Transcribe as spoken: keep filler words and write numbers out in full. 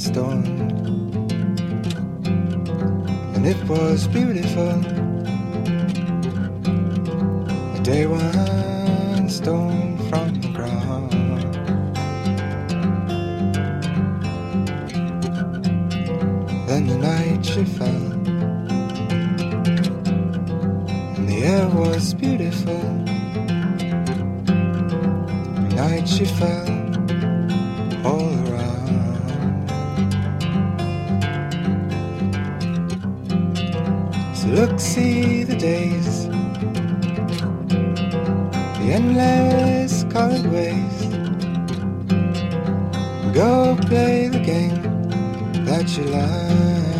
stone, and it was beautiful. A day one stone from the ground. Then the night she fell, and the air was beautiful. The night she fell all around. So look, see the days, the endless colored ways. Go play the game that you like.